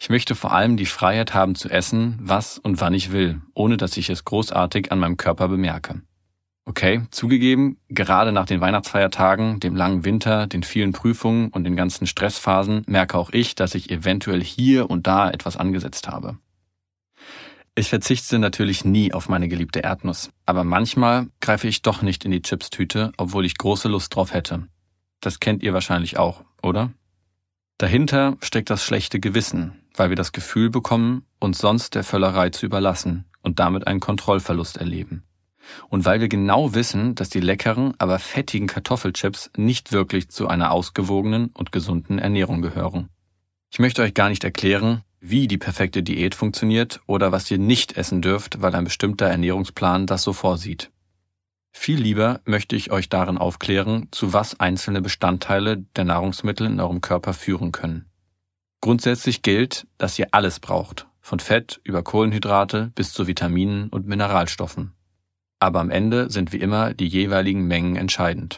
Ich möchte vor allem die Freiheit haben zu essen, was und wann ich will, ohne dass ich es großartig an meinem Körper bemerke. Okay, zugegeben, gerade nach den Weihnachtsfeiertagen, dem langen Winter, den vielen Prüfungen und den ganzen Stressphasen merke auch ich, dass ich eventuell hier und da etwas angesetzt habe. Ich verzichte natürlich nie auf meine geliebte Erdnuss, aber manchmal greife ich doch nicht in die Chipstüte, obwohl ich große Lust drauf hätte. Das kennt ihr wahrscheinlich auch, oder? Dahinter steckt das schlechte Gewissen, weil wir das Gefühl bekommen, uns sonst der Völlerei zu überlassen und damit einen Kontrollverlust erleben. Und weil wir genau wissen, dass die leckeren, aber fettigen Kartoffelchips nicht wirklich zu einer ausgewogenen und gesunden Ernährung gehören. Ich möchte euch gar nicht erklären, wie die perfekte Diät funktioniert oder was ihr nicht essen dürft, weil ein bestimmter Ernährungsplan das so vorsieht. Viel lieber möchte ich euch darin aufklären, zu was einzelne Bestandteile der Nahrungsmittel in eurem Körper führen können. Grundsätzlich gilt, dass ihr alles braucht, von Fett über Kohlenhydrate bis zu Vitaminen und Mineralstoffen. Aber am Ende sind wie immer die jeweiligen Mengen entscheidend.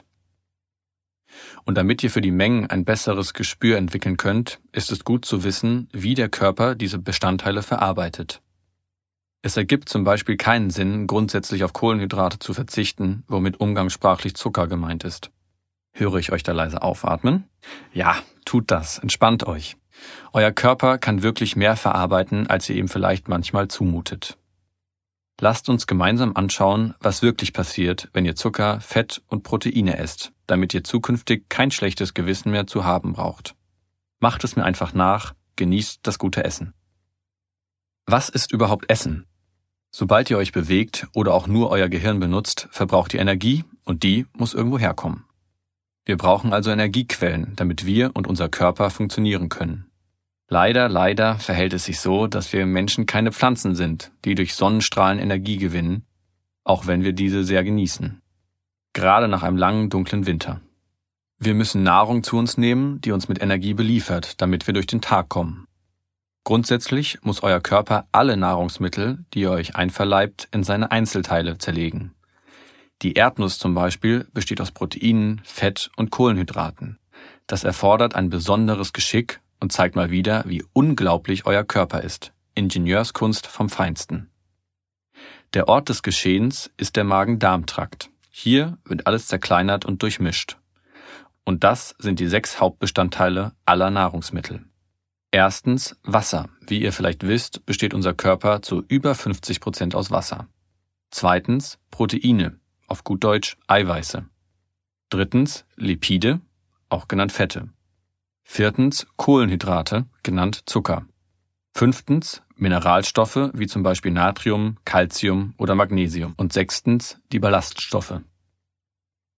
Und damit ihr für die Mengen ein besseres Gespür entwickeln könnt, ist es gut zu wissen, wie der Körper diese Bestandteile verarbeitet. Es ergibt zum Beispiel keinen Sinn, grundsätzlich auf Kohlenhydrate zu verzichten, womit umgangssprachlich Zucker gemeint ist. Höre ich euch da leise aufatmen? Ja, tut das, entspannt euch. Euer Körper kann wirklich mehr verarbeiten, als ihr ihm vielleicht manchmal zumutet. Lasst uns gemeinsam anschauen, was wirklich passiert, wenn ihr Zucker, Fett und Proteine esst, damit ihr zukünftig kein schlechtes Gewissen mehr zu haben braucht. Macht es mir einfach nach, genießt das gute Essen. Was ist überhaupt Essen? Sobald ihr euch bewegt oder auch nur euer Gehirn benutzt, verbraucht ihr Energie und die muss irgendwo herkommen. Wir brauchen also Energiequellen, damit wir und unser Körper funktionieren können. Leider verhält es sich so, dass wir Menschen keine Pflanzen sind, die durch Sonnenstrahlen Energie gewinnen, auch wenn wir diese sehr genießen. Gerade nach einem langen, dunklen Winter. Wir müssen Nahrung zu uns nehmen, die uns mit Energie beliefert, damit wir durch den Tag kommen. Grundsätzlich muss euer Körper alle Nahrungsmittel, die ihr euch einverleibt, in seine Einzelteile zerlegen. Die Erdnuss zum Beispiel besteht aus Proteinen, Fett und Kohlenhydraten. Das erfordert ein besonderes Geschick und zeigt mal wieder, wie unglaublich euer Körper ist. Ingenieurskunst vom Feinsten. Der Ort des Geschehens ist der Magen-Darm-Trakt. Hier wird alles zerkleinert und durchmischt. Und das sind die 6 Hauptbestandteile aller Nahrungsmittel. Erstens Wasser. Wie ihr vielleicht wisst, besteht unser Körper zu über 50% aus Wasser. Zweitens Proteine, auf gut Deutsch Eiweiße. Drittens Lipide, auch genannt Fette. Viertens Kohlenhydrate, genannt Zucker. Fünftens Mineralstoffe, wie zum Beispiel Natrium, Calcium oder Magnesium. Und sechstens die Ballaststoffe.